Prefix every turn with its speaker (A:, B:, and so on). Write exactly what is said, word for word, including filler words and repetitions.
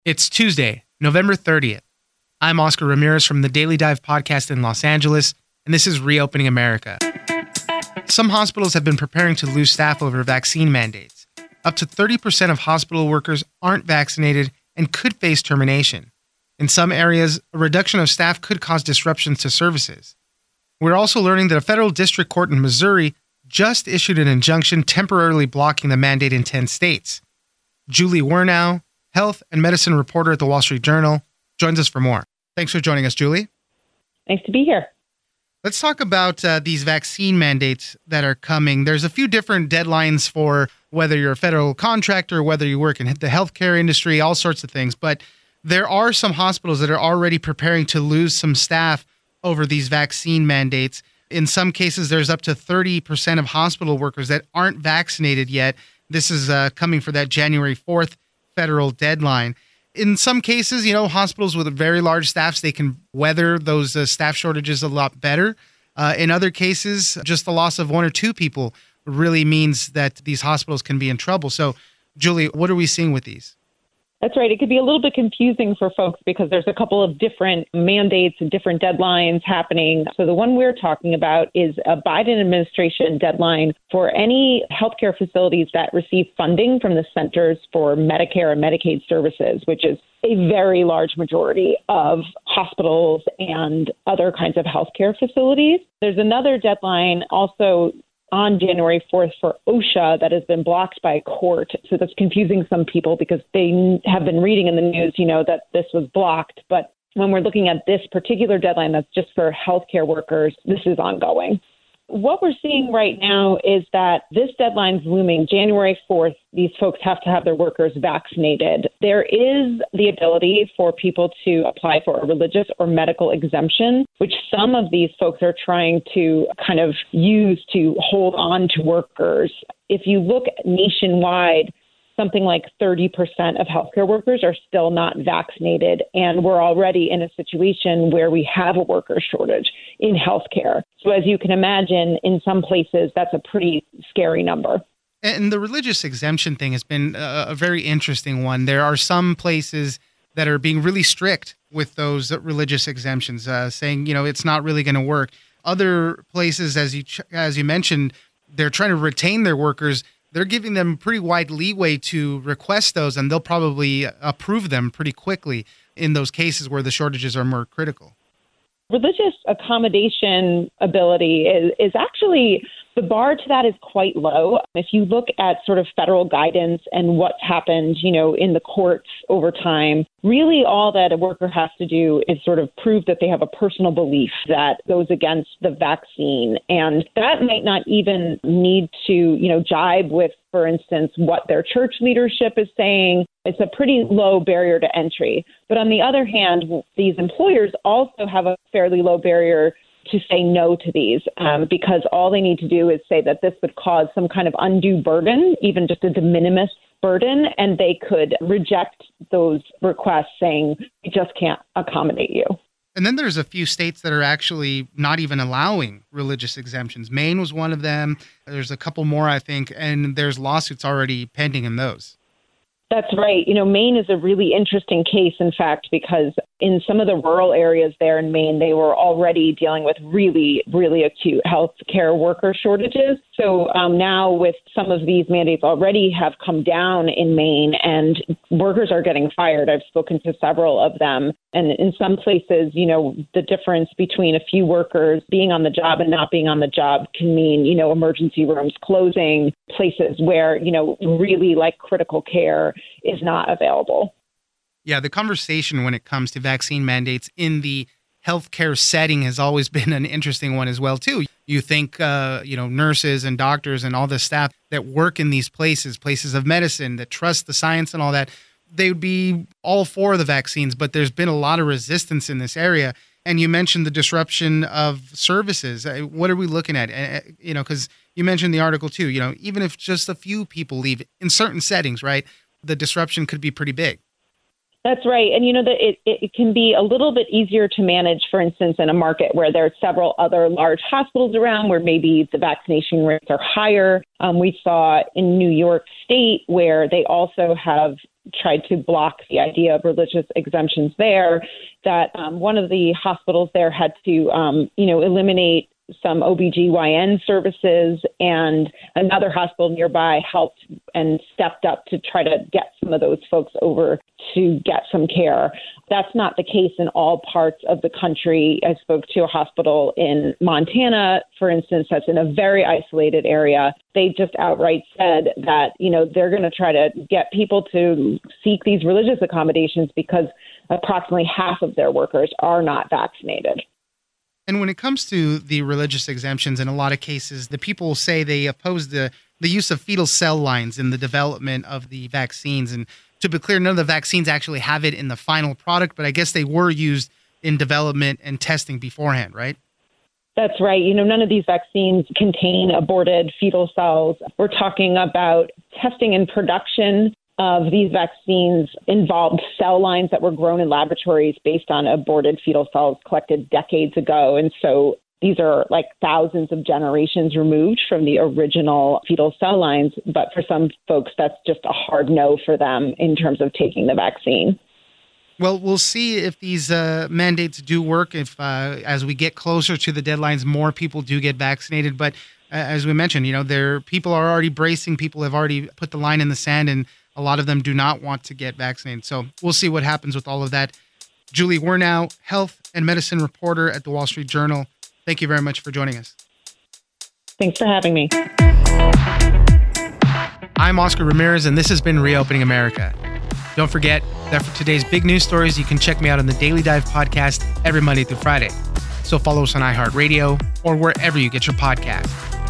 A: It's Tuesday, November thirtieth. I'm Oscar Ramirez from the Daily Dive podcast in Los Angeles, and this is Reopening America. Some hospitals have been preparing to lose staff over vaccine mandates. Up to thirty percent of hospital workers aren't vaccinated and could face termination. In some areas, a reduction of staff could cause disruptions to services. We're also learning that a federal district court in Missouri just issued an injunction temporarily blocking the mandate in ten states. Julie Wernau, health and medicine reporter at the Wall Street Journal, joins us for more. Thanks for joining us, Julie.
B: Nice to be here.
A: Let's talk about uh, these vaccine mandates that are coming. There's a few different deadlines for whether you're a federal contractor, whether you work in the healthcare industry, all sorts of things. But there are some hospitals that are already preparing to lose some staff over these vaccine mandates. In some cases, there's up to thirty percent of hospital workers that aren't vaccinated yet. This is uh, coming for that January fourth federal deadline. In some cases, you know, hospitals with very large staffs, they can weather those uh, staff shortages a lot better. Uh, in other cases, just the loss of one or two people really means that these hospitals can be in trouble. So, Julie, what are we seeing with these?
B: That's right. It could be a little bit confusing for folks because there's a couple of different mandates and different deadlines happening. So the one we're talking about is a Biden administration deadline for any healthcare facilities that receive funding from the Centers for Medicare and Medicaid Services, which is a very large majority of hospitals and other kinds of healthcare facilities. There's another deadline also on January fourth for OSHA that has been blocked by a court. So that's confusing some people because they have been reading in the news, you know, that this was blocked. But when we're looking at this particular deadline that's just for healthcare workers, this is ongoing. What we're seeing right now is that this deadline's looming. January fourth, these folks have to have their workers vaccinated. There is the ability for people to apply for a religious or medical exemption, which some of these folks are trying to kind of use to hold on to workers. If you look nationwide, something like thirty percent of healthcare workers are still not vaccinated. And we're already in a situation where we have a worker shortage in healthcare. So as you can imagine, in some places, that's a pretty scary number.
A: And the religious exemption thing has been a, a very interesting one. There are some places that are being really strict with those religious exemptions, uh, saying, you know, it's not really going to work. Other places, as you as you mentioned, they're trying to retain their workers. They're giving them pretty wide leeway to request those, and they'll probably approve them pretty quickly in those cases where the shortages are more critical.
B: Religious accommodation ability is, is actually, the bar to that is quite low. If you look at sort of federal guidance and what's happened, you know, in the courts over time, really all that a worker has to do is sort of prove that they have a personal belief that goes against the vaccine. And that might not even need to, you know, jibe with, for instance, what their church leadership is saying. It's a pretty low barrier to entry. But on the other hand, these employers also have a fairly low barrier to say no to these um, because all they need to do is say that this would cause some kind of undue burden, even just a de minimis burden, and they could reject those requests saying, we just can't accommodate you.
A: And then there's a few states that are actually not even allowing religious exemptions. Maine was one of them. There's a couple more, I think, and there's lawsuits already pending in those.
B: That's right. You know, Maine is a really interesting case, in fact, because in some of the rural areas there in Maine, they were already dealing with really, really acute health care worker shortages. So um, now with some of these mandates already have come down in Maine and workers are getting fired. I've spoken to several of them. And in some places, you know, the difference between a few workers being on the job and not being on the job can mean, you know, emergency rooms closing, places where, you know, really like critical care is not available.
A: Yeah, the conversation when it comes to vaccine mandates in the healthcare setting has always been an interesting one as well, too. You think, uh, you know, nurses and doctors and all the staff that work in these places, places of medicine, that trust the science and all that, they would be all for the vaccines, but there's been a lot of resistance in this area. And you mentioned the disruption of services. What are we looking at? Uh, you know, because you mentioned the article, too, you know, even if just a few people leave in certain settings, right, the disruption could be pretty big.
B: That's right. And, you know, that it, it can be a little bit easier to manage, for instance, in a market where there are several other large hospitals around where maybe the vaccination rates are higher. Um, we saw in New York State where they also have tried to block the idea of religious exemptions there, that um, one of the hospitals there had to, um, you know, eliminate some O B G Y N services, and another hospital nearby helped and stepped up to try to get some of those folks over to get some care. That's not the case in all parts of the country. I spoke to a hospital in Montana, for instance, that's in a very isolated area. They just outright said that, you know, they're going to try to get people to seek these religious accommodations because approximately half of their workers are not vaccinated.
A: And when it comes to the religious exemptions, in a lot of cases, the people say they oppose the, the use of fetal cell lines in the development of the vaccines. And to be clear, none of the vaccines actually have it in the final product, but I guess they were used in development and testing beforehand, right?
B: That's right. You know, none of these vaccines contain aborted fetal cells. We're talking about testing and production of these vaccines involved cell lines that were grown in laboratories based on aborted fetal cells collected decades ago. And so these are like thousands of generations removed from the original fetal cell lines. But for some folks, that's just a hard no for them in terms of taking the vaccine.
A: Well, we'll see if these uh, mandates do work. If uh, as we get closer to the deadlines, more people do get vaccinated. But uh, as we mentioned, you know, there people are already bracing. People have already put the line in the sand, and a lot of them do not want to get vaccinated. So we'll see what happens with all of that. Julie Wernau, health and medicine reporter at the Wall Street Journal. Thank you very much for joining us.
B: Thanks for having me.
A: I'm Oscar Ramirez, and this has been Reopening America. Don't forget that for today's big news stories, you can check me out on the Daily Dive podcast every Monday through Friday. So follow us on iHeartRadio or wherever you get your podcasts.